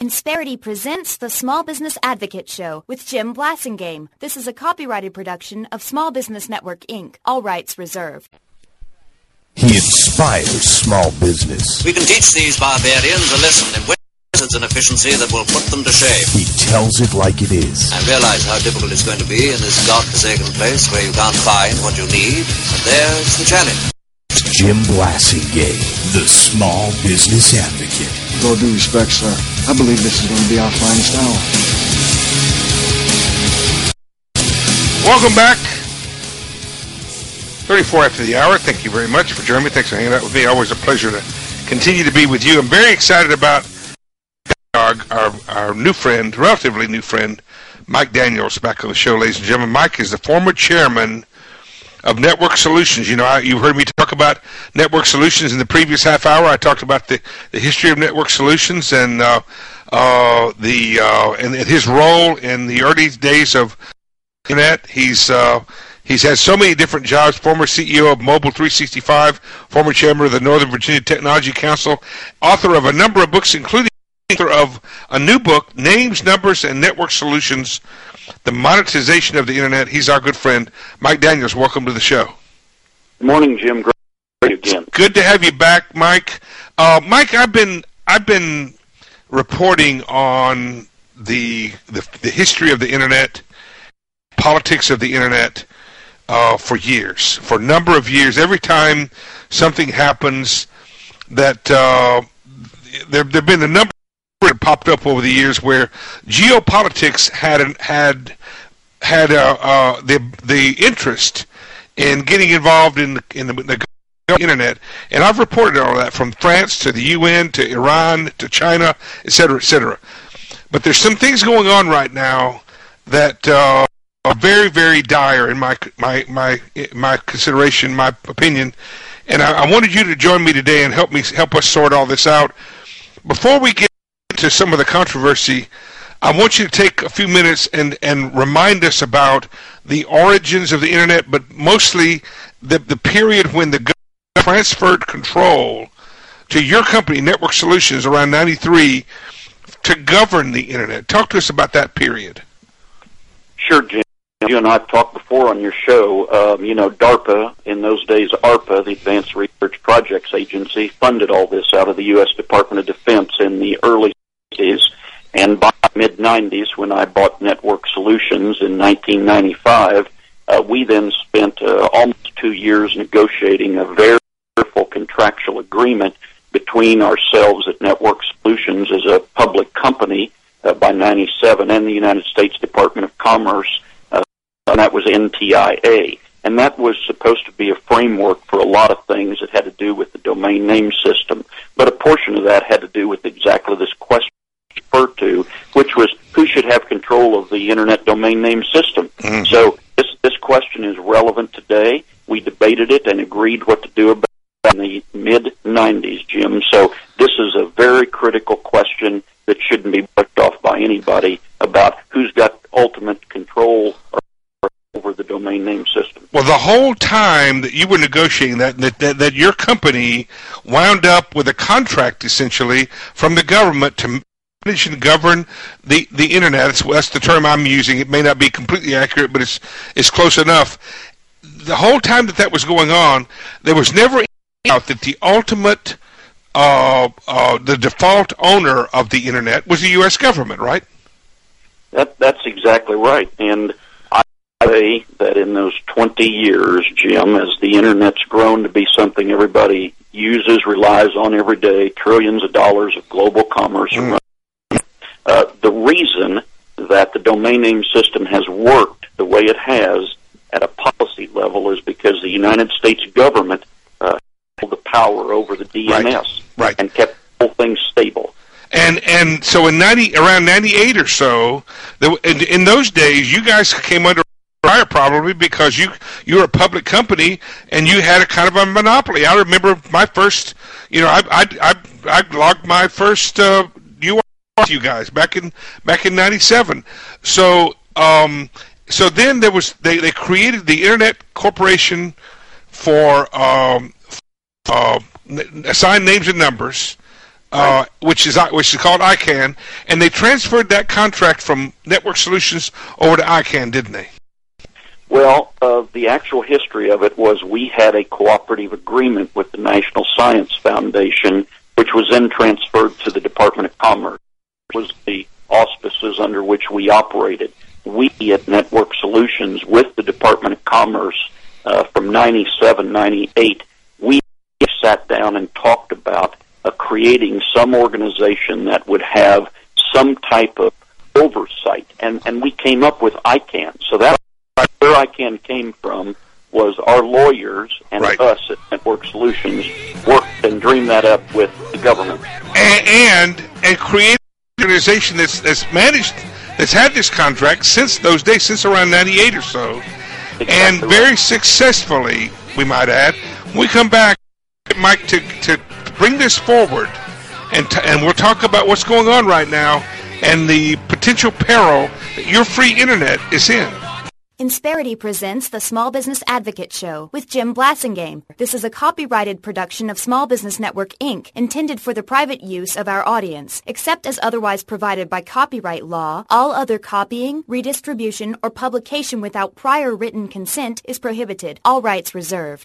Insperity presents the Small Business Advocate Show with Jim Blasingame. This is a copyrighted production of Small Business Network, Inc. All rights reserved. He inspires small business. We can teach these barbarians a lesson in methods and efficiency that will put them to shame. He tells it like it is. I realize how difficult it's going to be in this godforsaken place where you can't find what you need, and there's the challenge. Jim Blasingame, the Small Business Advocate. With all due respect, sir, I believe this is going to be our finest hour. Welcome back. 34 after the hour. Thank you very much for joining me. Thanks for hanging out with me. Always a pleasure to continue to be with you. I'm very excited about our new friend, relatively new friend, Mike Daniels, back on the show, ladies and gentlemen. Mike is the former chairman of Network Solutions. You know, you heard me talk about Network Solutions in the previous half hour. I talked about the history of Network Solutions and and his role in the early days of Internet. He's had so many different jobs, former CEO of Mobile 365, former chairman of the Northern Virginia Technology Council, author of a number of books, including author of a new book, Names, Numbers, and Network Solutions, The Monetization of the Internet. He's our good friend, Mike Daniels. Welcome to the show. Good morning, Jim. Great again. Good to have you back, Mike. Mike, I've been reporting on the history of the Internet, politics of the Internet, for years, for a number of years. Every time something happens that there have been a number that popped up over the years where geopolitics had the interest in getting involved in the Internet, and I've reported all of that, from France to the UN to Iran to China, et cetera, et cetera. But there's some things going on right now that are very, very dire in my consideration, my opinion, and I wanted you to join me today and help us sort all this out. Before we get to some of the controversy, I want you to take a few minutes and remind us about the origins of the Internet, but mostly the period when the government transferred control to your company, Network Solutions, around 93, to govern the Internet. Talk to us about that period. Sure, Jim. You and I have talked before on your show. DARPA, in those days ARPA, the Advanced Research Projects Agency, funded all this out of the U.S. Department of Defense in the early days. And by the mid-'90s, when I bought Network Solutions in 1995, we then spent almost 2 years negotiating a very careful contractual agreement between ourselves at Network Solutions as a public company by 97 and the United States Department of Commerce, and that was NTIA. And that was supposed to be a framework for a lot of things that had to do with the domain name system. But a portion of that had to do with exactly this question referred to, which was who should have control of the Internet domain name system. Mm-hmm. So this question is relevant today. We debated it and agreed what to do about it in the mid-'90s, Jim. So this is a very critical question that shouldn't be brushed off by anybody about who's got ultimate control over the domain name system. Well, the whole time that you were negotiating that your company wound up with a contract, essentially, from the government to manage and govern the Internet. That's the term I'm using. It may not be completely accurate, but it's close enough. The whole time that was going on, there was never any doubt that the ultimate, the default owner of the Internet was the U.S. government, right? That's exactly right. And I say that in those 20 years, Jim, as the Internet's grown to be something everybody uses, relies on every day, trillions of dollars of global commerce, the reason that the domain name system has worked the way it has at a policy level is because the United States government held the power over the DNS right. and kept the whole thing stable. And so around 98 or so, in those days, you guys came under fire probably because you're a public company and you had a kind of a monopoly. I remember my first, I logged my first URL to you guys back in 97. So then there was they created the Internet Corporation for assigned names and numbers. which is called ICANN, and they transferred that contract from Network Solutions over to ICANN, didn't they? Well, the actual history of it was we had a cooperative agreement with the National Science Foundation, which was then transferred to the Department of Commerce. It was the auspices under which we operated. We at Network Solutions with the Department of Commerce from 97, 98, we sat down and talked about creating some organization that would have some type of oversight, and we came up with ICANN. So that's where ICANN came from, was our lawyers and us at Network Solutions worked and dreamed that up with the government. And created an organization that's had this contract since those days, since around 98 or so, exactly, and very successfully, we might add. When we come back, Mike, to bring this forward, and we'll talk about what's going on right now and the potential peril that your free internet is in. Insperity presents the Small Business Advocate Show with Jim Blasingame. This is a copyrighted production of Small Business Network, Inc., intended for the private use of our audience. Except as otherwise provided by copyright law, all other copying, redistribution, or publication without prior written consent is prohibited. All rights reserved.